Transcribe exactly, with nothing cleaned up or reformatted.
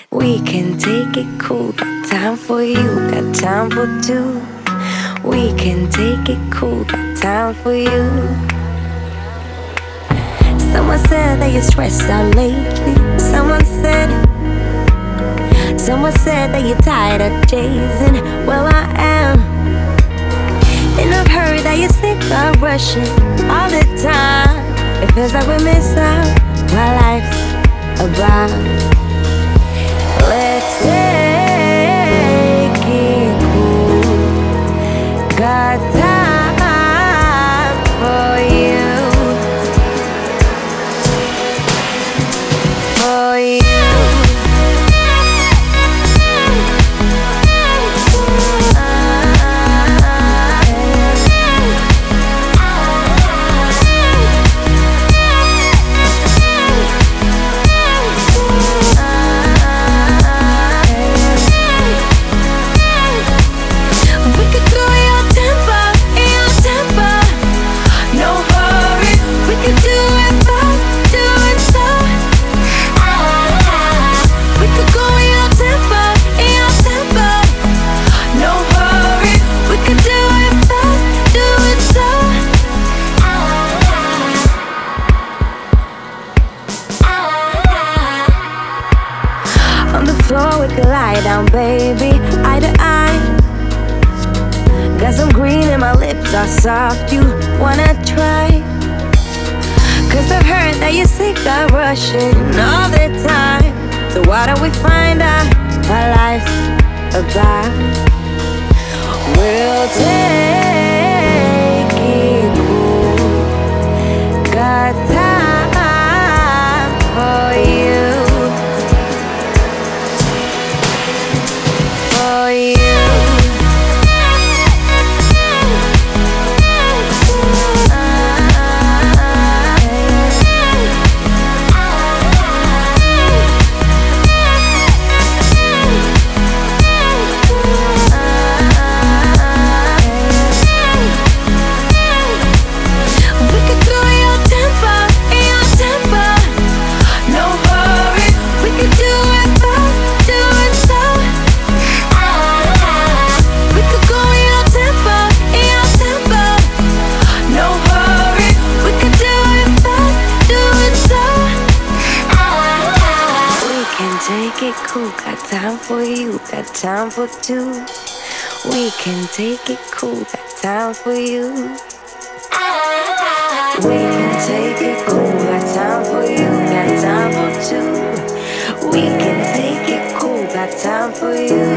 We can take it cool, got time for you, got time for two. We can take it cool, got time for you. Someone said that you're stressed out lately. Someone said, someone said that you're tired of chasing. Well, I am. And I've heard that you're sick of rushing all the time. It feels like we miss out while life's about. Let's take it cool. Got time for you. For you. So we can lie down, baby, eye to eye. Got some green and my lips are soft. You wanna try? Cause I've heard that you're sick of rushing all the time. So why don't we find out what life's about? We'll take it cool. Got time for you. For you. Take it cool, got time for you, got time for two. We can take it cool, got time for you. We can take it cool, got time for you, got time for two. We can take it cool, got time for you.